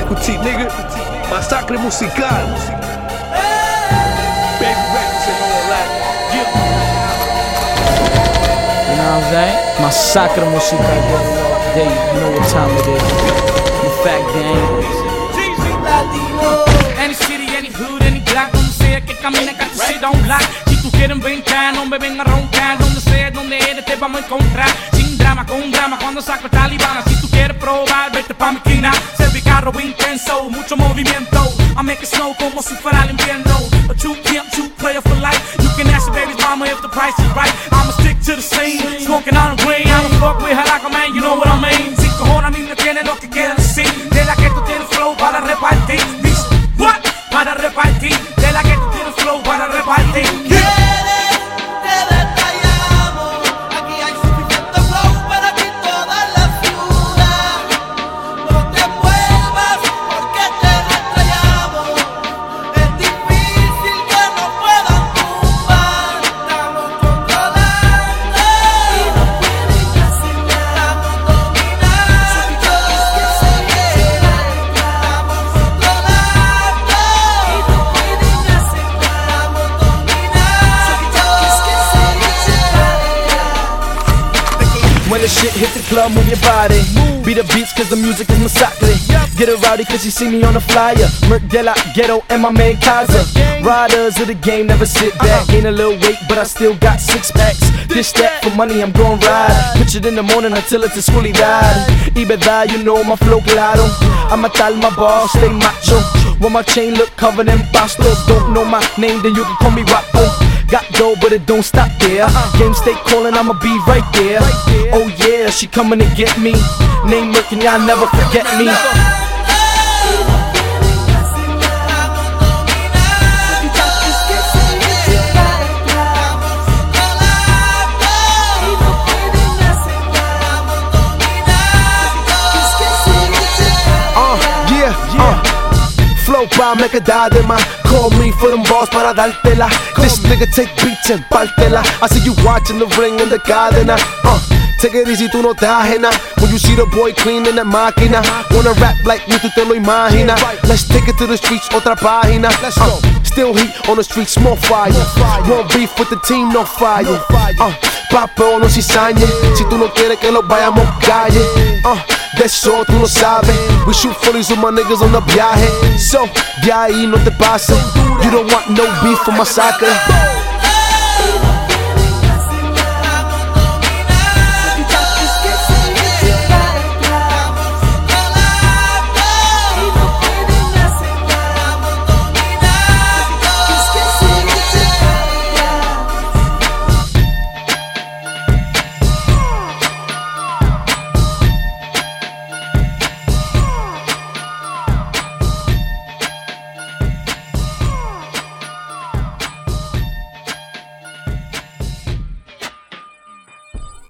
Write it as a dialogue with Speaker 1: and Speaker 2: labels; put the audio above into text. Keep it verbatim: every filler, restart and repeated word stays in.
Speaker 1: Equity, nigga. Masacre musical. Baby records and all that. Yeah.
Speaker 2: You know what I'm saying? Masacre musical day. You know what time it is. The fact gang.
Speaker 3: Any city, any hood, any block, donde sea que camine, got to sit on block. Si tú quieres brincar, no me ven a roncar. Donde sea, donde eres, te vamos a encontrar. Sin drama, con drama, cuando saco talibana. Si tú quieres probar, vete pa' mi esquina. Ser carro intenso, mucho movimiento. I make it snow como si fuera el invierno. A true pimp, true player for life. You can ask your baby's mama if the price is right. I'ma stick to the scene, smoking on the green. I'ma fuck with her like a man, you know what I mean. Sin cojones a mí me tiene lo que quieren decir. De la que tú tienes flow para repartir. What? Para repartir. De la que tú tienes flow para repartir. Yeah.
Speaker 4: When the shit hit the club, move your body. Beat the beats cause the music is masacre. Get it rowdy cause you see me on the flyer. Merc de la Ghetto and my man Kaza. Riders of the game never sit back. Gain a little weight but I still got six packs. Dish that for money I'm gon' ride. Pitch it in the morning until it's a schoolie died. Ibeda, you know my flow claro. I'ma tell my boss, stay macho. When my chain look covered in bastos. Don't know my name then you can call me Rappo. Got dough, but it don't stop there. Game stay calling, I'ma be right there. Oh yeah, she coming to get me. Name Merc and y'all never forget me. Uh, yeah, uh. Flow pa' make a diadema. Call me for them balls para dártela. This nigga take beats and partela. I see you watching the ring in the garden. Uh, take it easy, tú no te ajena. When you see the boy cleaning that máquina. Wanna rap like me, tú te lo imagina. Let's take it to the streets, otra página. Uh, still heat on the streets, more fire. Won't beef with the team, no fire. Uh, papeo no cizañe. Si tú no quieres que lo vayamos calle. Uh, de eso tú no sabes. We shoot fullies with my niggas on the viaje. So, de ahí no te pases. You don't want no beef for masacre.